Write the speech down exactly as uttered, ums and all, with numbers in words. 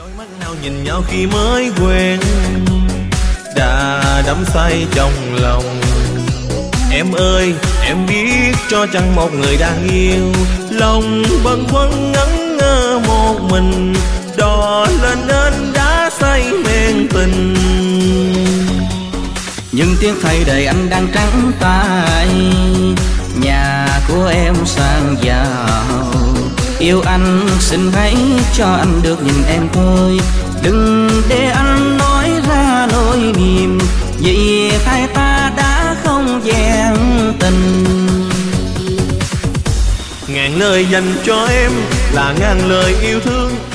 đôi mắt nào nhìn nhau khi mới quen đã đắm say trong lòng. Em ơi em biết cho chẳng một người đang yêu, lòng bâng khuâng ngẩn ngơ một mình, đò lên đến đã say men tình. Nhưng tiếc thay đời anh đang trắng tay, nhà của em sang giàu. Yêu anh xin hãy cho anh được nhìn em thôi, đừng để anh nói ra nỗi niềm, vì hai ta đã không vẹn tình. Ngàn lời dành cho em là ngàn lời yêu thương,